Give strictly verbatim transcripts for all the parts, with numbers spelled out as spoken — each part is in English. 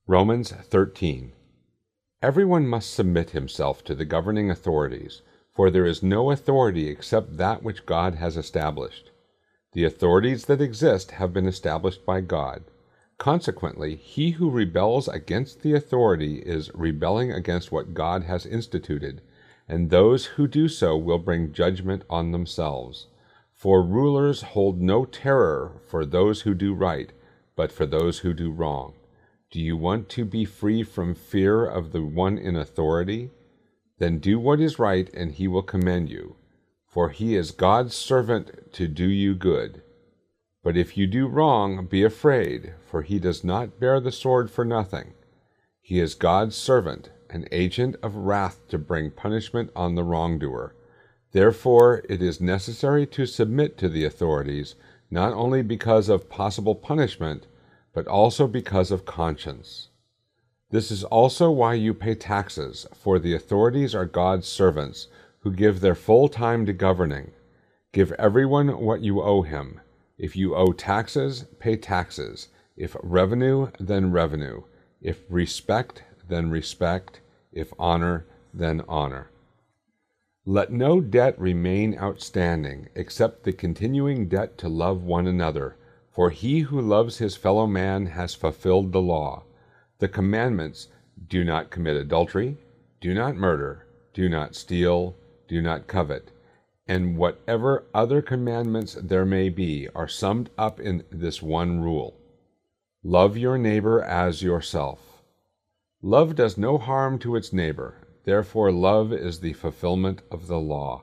Romans thirteen. Everyone must submit himself to the governing authorities, for there is no authority except that which God has established. The authorities that exist have been established by God. Consequently, he who rebels against the authority is rebelling against what God has instituted, and those who do so will bring judgment on themselves. For rulers hold no terror for those who do right, but for those who do wrong. Do you want to be free from fear of the one in authority? Then do what is right, and he will commend you, for he is God's servant to do you good. But if you do wrong, be afraid, for he does not bear the sword for nothing. He is God's servant, an agent of wrath to bring punishment on the wrongdoer. Therefore, it is necessary to submit to the authorities, not only because of possible punishment, but also because of conscience. This is also why you pay taxes, for the authorities are God's servants, who give their full time to governing. Give everyone what you owe him. If you owe taxes, pay taxes. If revenue, then revenue. If respect, then respect. If honor, then honor. Let no debt remain outstanding, except the continuing debt to love one another. For he who loves his fellow man has fulfilled the law. The commandments: do not commit adultery, do not murder, do not steal, do not covet, and whatever other commandments there may be are summed up in this one rule: love your neighbor as yourself. Love does no harm to its neighbor, therefore love is the fulfillment of the law.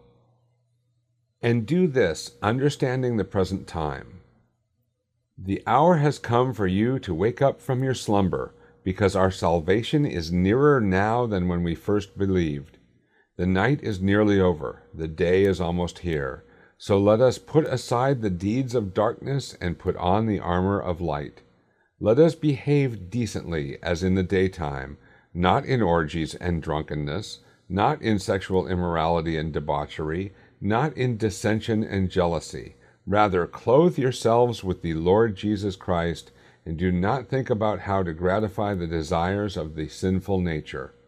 And do this, understanding the present time. The hour has come for you to wake up from your slumber, because our salvation is nearer now than when we first believed. The night is nearly over, the day is almost here. So let us put aside the deeds of darkness and put on the armor of light. Let us behave decently as in the daytime, not in orgies and drunkenness, not in sexual immorality and debauchery, not in dissension and jealousy. Rather, clothe yourselves with the Lord Jesus Christ, and do not think about how to gratify the desires of the sinful nature.